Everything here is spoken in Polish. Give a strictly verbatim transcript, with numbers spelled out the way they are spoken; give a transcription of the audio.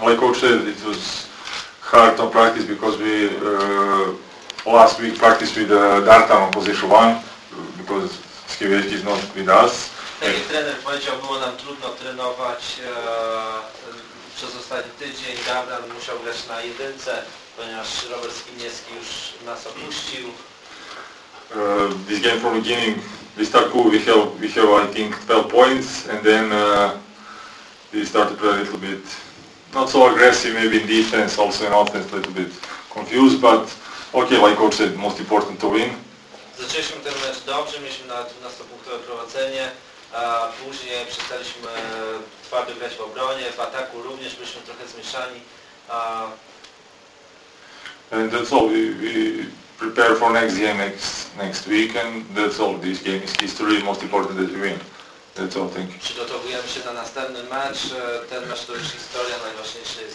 like coach said, it was hard on practice because we uh, last week practiced with uh, Dartan on position one because Skivecki is not with us. Tak jak trener powiedział, było nam trudno trenować e, przez ostatni tydzień. Dartan musiał grać na jedynce, ponieważ Robert Skibniewski już nas opuścił. Uh, this game from the beginning, we start cool. We have we have I think twelve points, and then uh, we start to play a little bit not so aggressive, maybe in defense, also in offense, a little bit confused. But okay, like coach said, most important to win. Zaczęliśmy ten mecz dobrze, mieliśmy na dwunastopunktowe prowadzenie, a później przestaliśmy twardo grać w obronie, w ataku również byliśmy trochę zmieszani. A... And that's all. We, we prepare for next game next next week, and that's all. This game is history. Most important that we win. That's all. Thank you. Przygotowujemy się na następny mecz. Ten mecz to już historia, najważniejsze jest